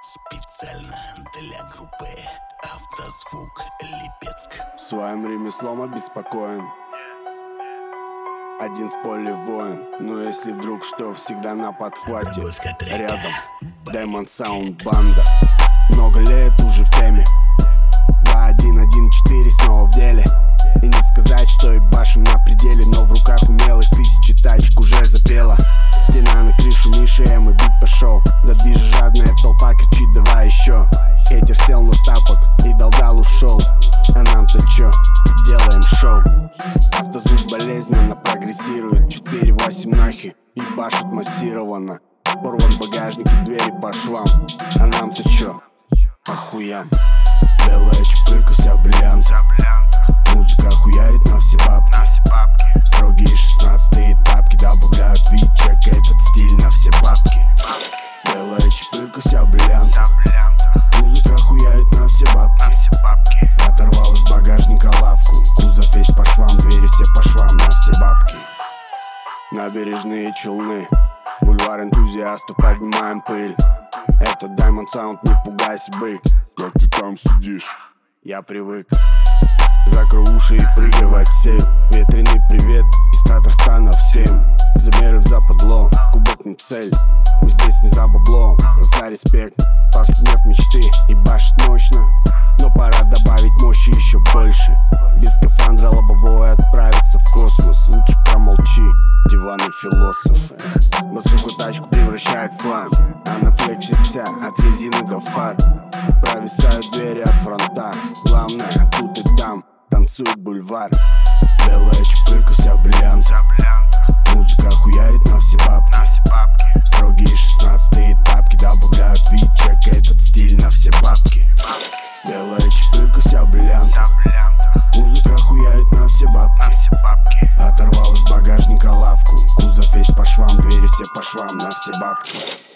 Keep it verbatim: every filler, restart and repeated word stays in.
Специально для группы Автозвук Липецк. Своим ремеслом обеспокоен. Один в поле воин. Но если вдруг что, всегда на подхвате. Рядом Diamond Sound банда. Много лет уже в теме. два один один четыре снова в деле. И не сказать, что и башим на пределе, но в руках умелых тысячи тачек уже запела. Стена на крышу Миши, М и бит пошел. Да движет жадная толпа, кричит давай еще. Хейтер сел на тапок и дал-дал ушел. А нам-то чё? Делаем шоу. Автозвук болезненно прогрессирует. четыре восемь нахи и башит массированно. Порван багажник и двери по швам. А нам-то чё? По хуям. Белая чпырка, вся бриллиант. Музыка хуярит на все бабки. Строгие шестнадцатые тапки добавляют вид, чека этот стиль на все бабки. Белая чпырка, вся бриллиант. Музыка хуярит на все бабки. Оторвал из багажника лавку. Кузов весь по швам, двери все по швам на все бабки. Набережные Челны, бульвар энтузиастов, поднимаем пыль. Это Diamond Sound, не пугайся, бык. Как ты там сидишь? Я привык. Закрой уши и прыгай в отсей. Ветреный привет из Татарстана всем. Замеры в западло, кубок не цель. Мы здесь не за бабло, за респект. Повседнев мечты и башит мощно. Но пора добавить мощи еще больше. Без скафандра лобовой отправиться в космос. Лучше промолчи, диванный философ. Басуху тачку превращает в флам. Она флексит вся, от резины до фар. Провисают двери от фронта. Главное, тут и там танцует бульвар. Белая чпырка, вся бриллиант. Музыка хуярит на все бабки. Строгие шестнадцатые тапки добавляют вид, чека этот стиль на все бабки. Белая чпырка, вся бриллиант. Музыка хуярит на все бабки. Оторвал из багажника лавку. Кузов весь по швам, двери все по швам на все бабки.